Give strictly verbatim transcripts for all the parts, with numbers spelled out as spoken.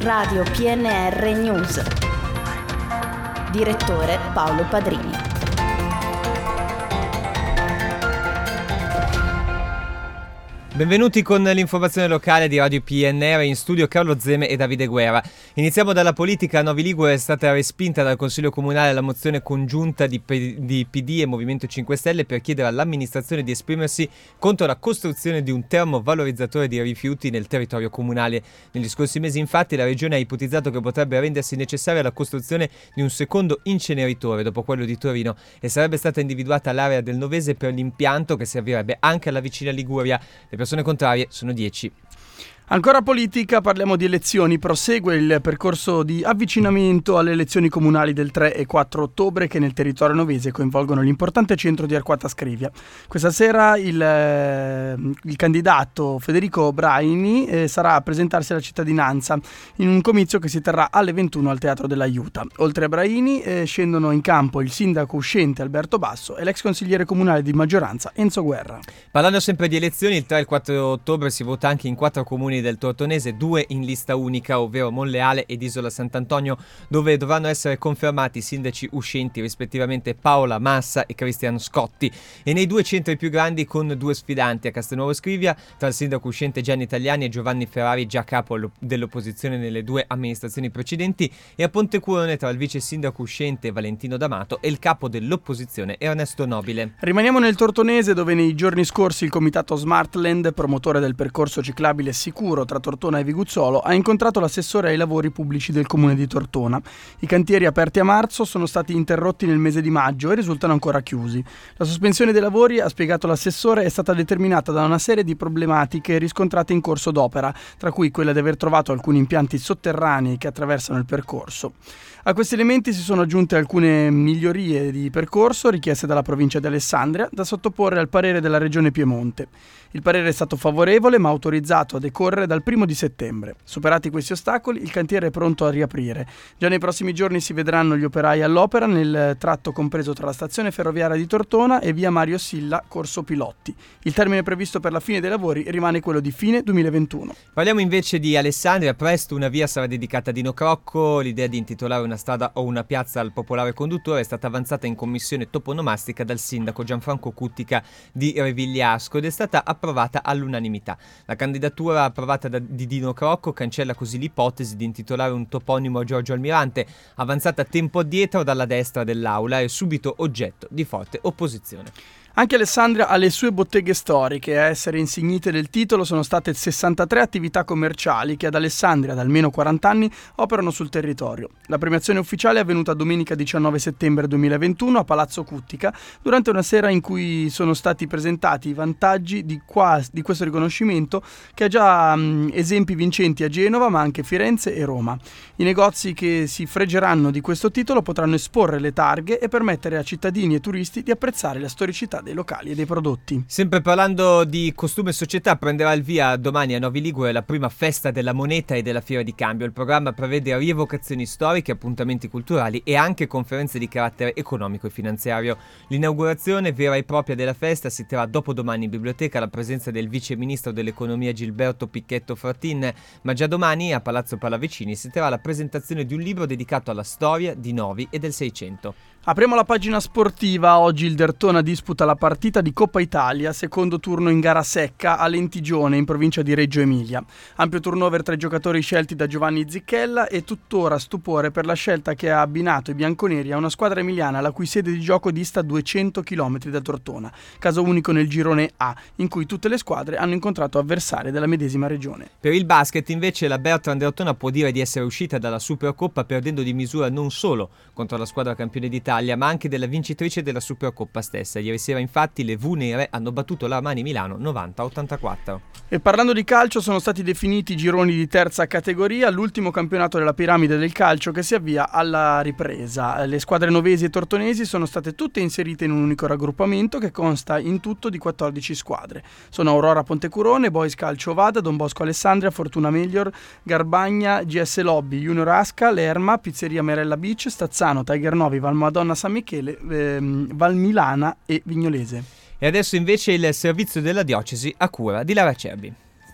Radio P N R News. Direttore Paolo Padrini. Benvenuti con l'informazione locale di Radio P N R, in studio Carlo Zeme e Davide Guerra. Iniziamo dalla politica. A Novi Ligure è stata respinta dal Consiglio Comunale la mozione congiunta di, P- di P D e Movimento cinque Stelle per chiedere all'amministrazione di esprimersi contro la costruzione di un termovalorizzatore di rifiuti nel territorio comunale. Negli scorsi mesi, infatti, la Regione ha ipotizzato che potrebbe rendersi necessaria la costruzione di un secondo inceneritore dopo quello di Torino e sarebbe stata individuata l'area del Novese per l'impianto che servirebbe anche alla vicina Liguria. Le persone contrarie sono dieci. Ancora politica, parliamo di elezioni. Prosegue il percorso di avvicinamento alle elezioni comunali del tre e quattro ottobre che nel territorio novese coinvolgono l'importante centro di Arquata Scrivia. Questa sera il, eh, il candidato Federico Braini eh, sarà a presentarsi alla cittadinanza in un comizio che si terrà alle ventuno al Teatro dell'Aiuta. Oltre a Braini eh, scendono in campo il sindaco uscente Alberto Basso e l'ex consigliere comunale di maggioranza Enzo Guerra. Parlando sempre di elezioni, il tre e il quattro ottobre si vota anche in quattro comuni del Tortonese, due in lista unica, ovvero Monleale ed Isola Sant'Antonio, dove dovranno essere confermati i sindaci uscenti rispettivamente Paola Massa e Cristian Scotti, e nei due centri più grandi con due sfidanti: a Castelnuovo Scrivia tra il sindaco uscente Gianni Italiani e Giovanni Ferrari, già capo dell'opposizione nelle due amministrazioni precedenti, e a Pontecurone tra il vice sindaco uscente Valentino D'Amato e il capo dell'opposizione Ernesto Nobile. Rimaniamo nel Tortonese, dove nei giorni scorsi il comitato Smartland, promotore del percorso ciclabile sicuro tra Tortona e Viguzzolo, ha incontrato l'assessore ai lavori pubblici del comune di Tortona. I cantieri aperti a marzo sono stati interrotti nel mese di maggio e risultano ancora chiusi. La sospensione dei lavori, ha spiegato l'assessore, è stata determinata da una serie di problematiche riscontrate in corso d'opera, tra cui quella di aver trovato alcuni impianti sotterranei che attraversano il percorso. A questi elementi si sono aggiunte alcune migliorie di percorso richieste dalla provincia di Alessandria da sottoporre al parere della regione Piemonte. Il parere è stato favorevole ma autorizzato a decorrere dal primo di settembre. Superati questi ostacoli, il cantiere è pronto a riaprire. Già nei prossimi giorni si vedranno gli operai all'opera nel tratto compreso tra la stazione ferroviaria di Tortona e via Mario Silla, corso Pilotti. Il termine previsto per la fine dei lavori rimane quello di fine duemilaventuno. Parliamo invece di Alessandria. Presto una via sarà dedicata a Dino Crocco. L'idea di intitolare una strada o una piazza al popolare conduttore è stata avanzata in commissione toponomastica dal sindaco Gianfranco Cuttica di Revigliasco ed è stata approvata all'unanimità. La candidatura approvata da, di Dino Crocco cancella così l'ipotesi di intitolare un toponimo a Giorgio Almirante, avanzata tempo addietro dalla destra dell'aula e subito oggetto di forte opposizione. Anche Alessandria ha le sue botteghe storiche. A essere insignite del titolo sono state sessantatré attività commerciali che ad Alessandria da almeno quaranta anni operano sul territorio. La premiazione ufficiale è avvenuta domenica diciannove settembre duemilaventuno a Palazzo Cuttica, durante una sera in cui sono stati presentati i vantaggi di, qua, di questo riconoscimento, che ha già mh, esempi vincenti a Genova ma anche Firenze e Roma. I negozi che si freggeranno di questo titolo potranno esporre le targhe e permettere a cittadini e turisti di apprezzare la storicità dei locali e dei prodotti. Sempre parlando di costume e società, prenderà il via domani a Novi Ligure la prima festa della moneta e della fiera di cambio. Il programma prevede rievocazioni storiche, appuntamenti culturali e anche conferenze di carattere economico e finanziario. L'inaugurazione vera e propria della festa si terrà dopodomani in biblioteca alla presenza del vice ministro dell'economia Gilberto Picchetto Fratin, ma già domani a Palazzo Pallavicini si terrà la presentazione di un libro dedicato alla storia di Novi e del Seicento. Apriamo la pagina sportiva. Oggi il Dertona disputa la partita di Coppa Italia, secondo turno in gara secca a Lentigione in provincia di Reggio Emilia. Ampio turnover tra i giocatori scelti da Giovanni Zicchella e tuttora stupore per la scelta che ha abbinato i bianconeri a una squadra emiliana la cui sede di gioco dista duecento chilometri da Tortona, caso unico nel girone A, in cui tutte le squadre hanno incontrato avversari della medesima regione. Per il basket invece la Bertrand Dertona può dire di essere uscita dalla Supercoppa perdendo di misura non solo contro la squadra campione d'Italia ma anche della vincitrice della Supercoppa stessa. Ieri sera infatti le V nere hanno battuto l'Armani Milano novanta a ottantaquattro. E parlando di calcio, sono stati definiti i gironi di terza categoria, l'ultimo campionato della piramide del calcio che si avvia alla ripresa. Le squadre novesi e tortonesi sono state tutte inserite in un unico raggruppamento che consta in tutto di quattordici squadre. Sono Aurora Pontecurone, Boys Calcio Vada, Don Bosco Alessandria, Fortuna Melior, Garbagna, G S Lobby, Junior Asca, Lerma, Pizzeria Merella Beach, Stazzano, Tiger Novi, Valmadonna San Michele, ehm, Valmilana e Vignolese. E adesso invece il servizio della diocesi a cura di Lara Cerbi.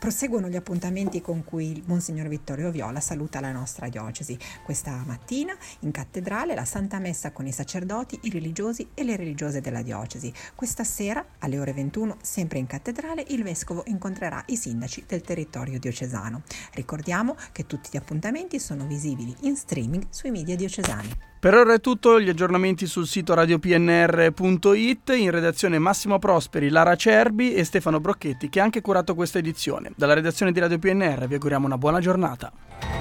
Proseguono gli appuntamenti con cui il Monsignor Vittorio Viola saluta la nostra diocesi. Questa mattina in cattedrale la Santa Messa con i sacerdoti, i religiosi e le religiose della diocesi. Questa sera alle ore ventuno, sempre in cattedrale, il vescovo incontrerà i sindaci del territorio diocesano. Ricordiamo che tutti gli appuntamenti sono visibili in streaming sui media diocesani. Per ora è tutto, gli aggiornamenti sul sito radio p n r punto i t, in redazione Massimo Prosperi, Lara Cerbi e Stefano Brocchetti che ha anche curato questa edizione. Dalla redazione di Radio P N R vi auguriamo una buona giornata.